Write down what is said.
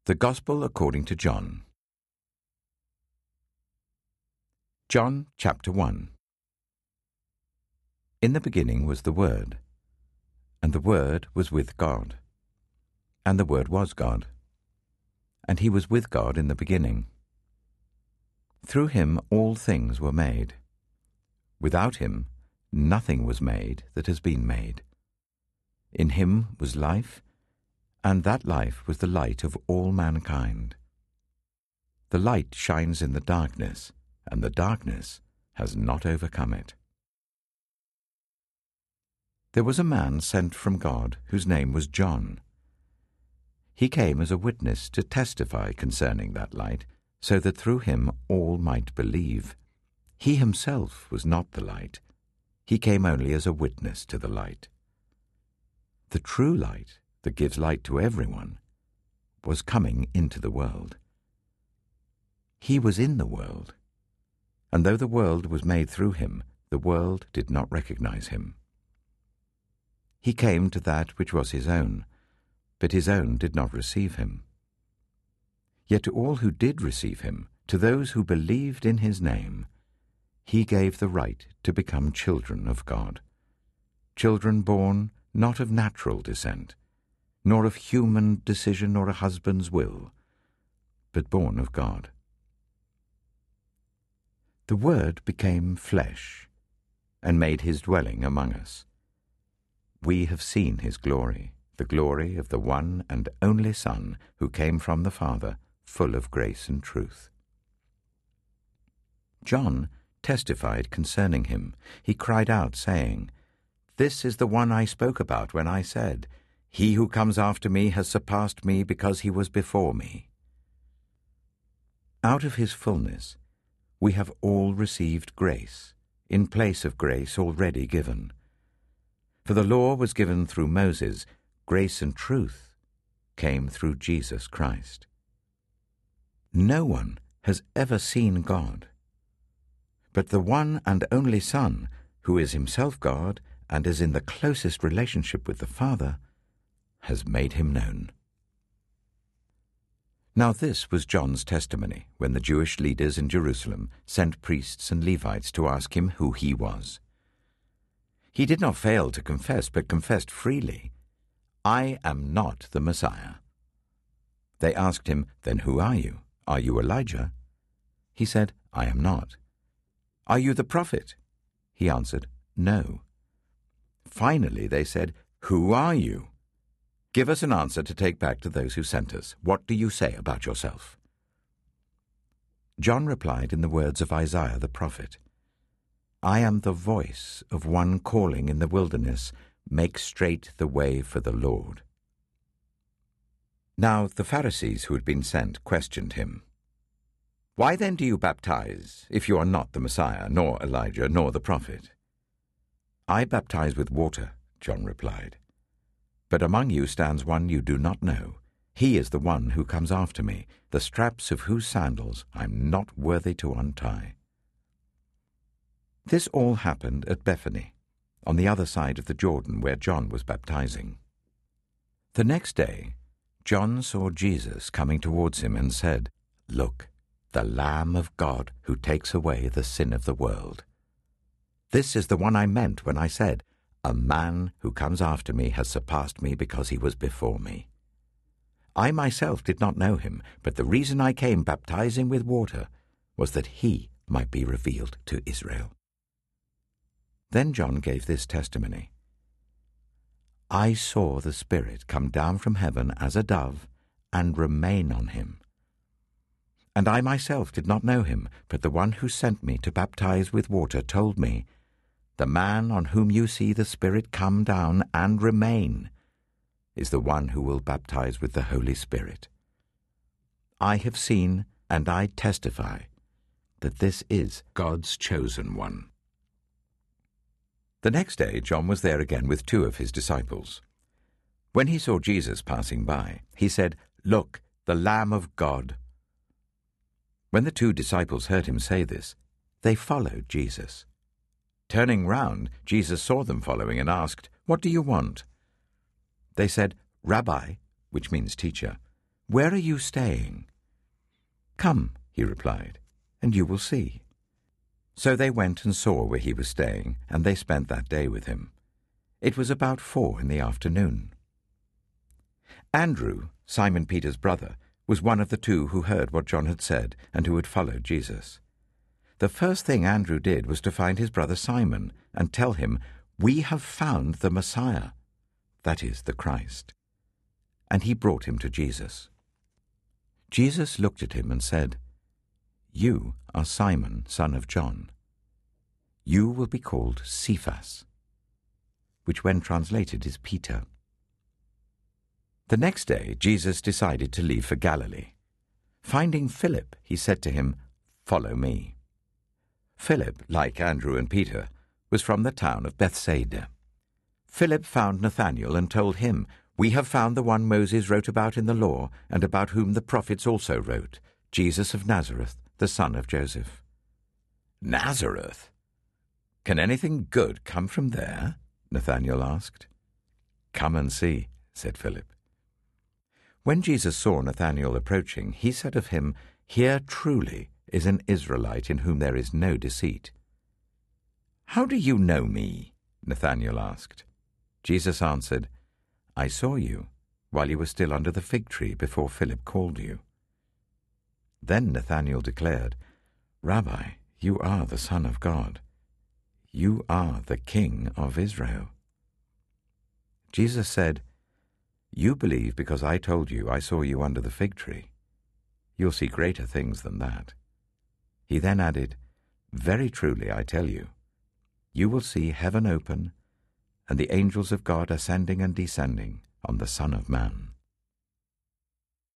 The Gospel according to John. John chapter 1. In the beginning was the Word, and the Word was with God, and the Word was God, and he was with God in the beginning. Through him all things were made. Without him nothing was made that has been made. In him was life, and that life was the light of all mankind. The light shines in the darkness, and the darkness has not overcome it. There was a man sent from God whose name was John. He came as a witness to testify concerning that light, so that through him all might believe. He himself was not the light. He came only as a witness to the light. The true light that gives light to everyone was coming into the world. He was in the world, and though the world was made through him, the world did not recognize him. He came to that which was his own, but his own did not receive him. Yet to all who did receive him, to those who believed in his name, he gave the right to become children of God, children born not of natural descent, nor of human decision or a husband's will, but born of God. The Word became flesh and made his dwelling among us. We have seen his glory, the glory of the one and only Son who came from the Father, full of grace and truth. John testified concerning him. He cried out, saying, "This is the one I spoke about when I said, 'He who comes after me has surpassed me because he was before me.'" Out of his fullness we have all received grace, in place of grace already given. For the law was given through Moses, grace and truth came through Jesus Christ. No one has ever seen God, but the one and only Son, who is himself God and is in the closest relationship with the Father, has made him known. Now this was John's testimony when the Jewish leaders in Jerusalem sent priests and Levites to ask him who he was. He did not fail to confess, but confessed freely, "I am not the Messiah." They asked him, "Then who are you? Are you Elijah?" He said, "I am not." "Are you the prophet?" He answered, "No." Finally they said, "Who are you? Give us an answer to take back to those who sent us. What do you say about yourself?" John replied in the words of Isaiah the prophet, "I am the voice of one calling in the wilderness, 'Make straight the way for the Lord.'" Now the Pharisees who had been sent questioned him, "Why then do you baptize, if you are not the Messiah, nor Elijah, nor the prophet?" "I baptize with water," John replied. "But among you stands one you do not know. He is the one who comes after me, the straps of whose sandals I am not worthy to untie." This all happened at Bethany, on the other side of the Jordan where John was baptizing. The next day, John saw Jesus coming towards him and said, "Look, the Lamb of God who takes away the sin of the world. This is the one I meant when I said, 'A man who comes after me has surpassed me because he was before me.' I myself did not know him, but the reason I came baptizing with water was that he might be revealed to Israel." Then John gave this testimony, "I saw the Spirit come down from heaven as a dove and remain on him. And I myself did not know him, but the one who sent me to baptize with water told me, 'The man on whom you see the Spirit come down and remain is the one who will baptize with the Holy Spirit.' I have seen and I testify that this is God's chosen one." The next day John was there again with 2 of his disciples. When he saw Jesus passing by, he said, "Look, the Lamb of God." When the 2 disciples heard him say this, they followed Jesus. Turning round, Jesus saw them following and asked, "What do you want?" They said, "Rabbi," which means teacher, "Where are you staying?" "Come," he replied, "and you will see." So they went and saw where he was staying, and they spent that day with him. It was about 4 p.m. Andrew, Simon Peter's brother, was one of the 2 who heard what John had said and who had followed Jesus. The first thing Andrew did was to find his brother Simon and tell him, "We have found the Messiah," that is, the Christ. And he brought him to Jesus. Jesus looked at him and said, "You are Simon, son of John. You will be called Cephas," which when translated is Peter. The next day Jesus decided to leave for Galilee. Finding Philip, he said to him, "Follow me." Philip, like Andrew and Peter, was from the town of Bethsaida. Philip found Nathanael and told him, "We have found the one Moses wrote about in the law, and about whom the prophets also wrote, Jesus of Nazareth, the son of Joseph." "Nazareth? Can anything good come from there?" Nathanael asked. "Come and see," said Philip. When Jesus saw Nathanael approaching, he said of him, "Here truly is an Israelite in whom there is no deceit." "How do you know me?" Nathanael asked. Jesus answered, "I saw you while you were still under the fig tree before Philip called you." Then Nathanael declared, "Rabbi, you are the Son of God. You are the King of Israel." Jesus said, "You believe because I told you I saw you under the fig tree. You'll see greater things than that." He then added, "Very truly I tell you, you will see heaven open and the angels of God ascending and descending on the Son of Man."